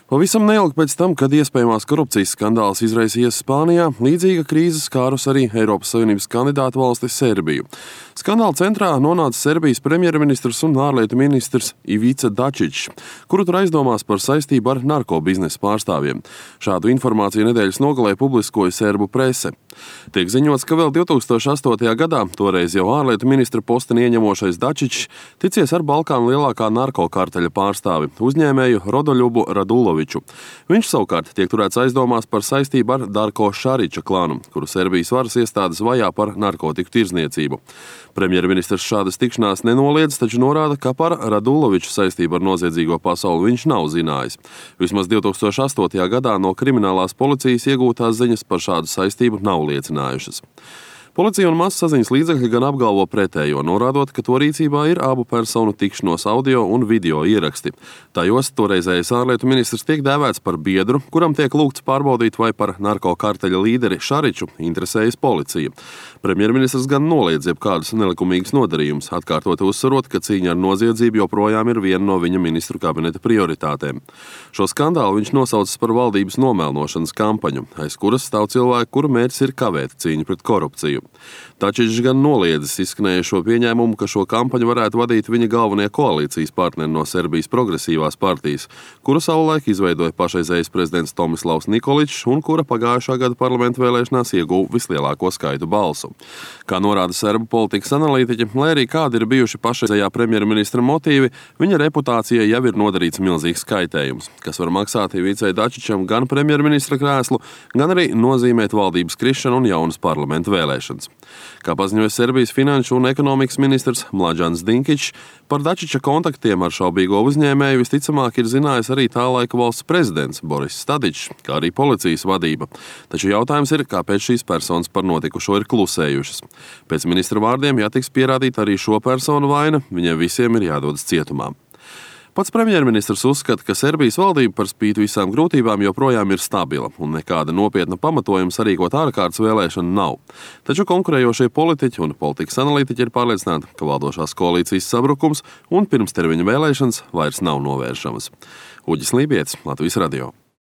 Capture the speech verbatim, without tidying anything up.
Pavisam neilgi pēc tam, kad iespējamās korupcijas skandāls izraisījies Spānijā, līdzīga krīze skārus arī Eiropas Savienības kandidātu valsti Serbiju. Skandāla centrā nonāca Serbijas premjerministrs un ārlietu ministrs Ivica Dačičs, kuru tur aizdomās par saistību ar narkobiznesa pārstāvjiem. Šādu informāciju nedēļas nogalē publiskoja serbu prese. Tiek ziņots, ka vēl divtūkstoš astotajā gadā toreiz jau ārlietu ministra posteni ieņemošais Dačičs ticies ar Balkānu lielākā narkokarteļa pārstāvi, uzņēmēju Rodoljubu Raduloviču. Viņš savukārt tiek turēts aizdomās par saistību ar Darko Šariča klanu, kuru Serbijas varas iestādes vajā par narkotiku tirdzniecību. Premjerministrs šādas tikšanās nenoliedz, taču norāda, ka par Raduloviču saistību ar noziedzīgo pasauli viņš nav zinājis. Vismaz divtūkstoš astotajā gadā no kriminālās policijas iegūtās ziņas par šādu saistību nav liecinājušas. Policija un mazsaziņas līdzekļi gan apgalvo pretējo, norādot, ka to rīcībā ir abu personu tikšanos audio un video ieraksti. Tajos toreizējais ārlietu ministrs tiek dēvēts par biedru, kuram tiek lūgts pārbaudīt, vai par narkokarteļa līderi Šariču interesējas policija. Premjerministrs gan noliedz jebkādus nelikumīgus nodarījumus, atkārtoti uzsverot, ka cīņa ar noziedzību joprojām ir viena no viņa ministru kabineta prioritātēm. Šo skandālu viņš nosaucis par valdības nomēlnošanas kampaņu, aiz kuras stāv cilvēki, kuru mērķis ir kavēt cīņu pret korupciju. Dačičs gan noliedzis izskanējušo pieņēmumu, ka šo kampaņu varētu vadīt viņa galvenie koalīcijas partneri no Serbijas progresīvās partijas, kuru savulaik izveidoja pašreizējais prezidents Tomislavs Nikoličs un kura pagājušā gada parlamenta vēlēšanās ieguva vislielāko skaitu balsu. Kā norāda serbu politikas analītiķi, lai arī kādi ir bijuši pašreizējā premjerministra motīvi, viņa reputācijai jau ir nodarīts milzīgs kaitējums, kas var maksāt Ivicai Dačičam gan premjerministra krēslu, gan arī nozīmēt valdības krišanu un jaunas parlamenta vēlēšanas. Kā paziņoja Serbijas finanšu un ekonomikas ministrs Mlađans Dinkičs, par Dačiča kontaktiem ar šaubīgo uzņēmēju visticamāk ir zinājis arī tā laika valsts prezidents Boris Tadičs, kā arī policijas vadība. Taču jautājums ir, kāpēc šīs personas par notikušo ir klusējušas. Pēc ministra vārdiem, ja tiks pierādīta arī šo personu vaina, viņiem visiem ir jādodas cietumā. Pats premjerministrs uzskata, ka Serbijas valdība par spīti visām grūtībām joprojām ir stabila un nekāda nopietna pamatojuma sarīkot ārkārtas vēlēšanu nav. Taču konkurējošie politiķi un politikas analītiķi ir pārliecināti, ka valdošās koalīcijas sabrukums un pirmstermiņa vēlēšanas vairs nav novēršamas. Uģis Lībietis, Latvijas radio.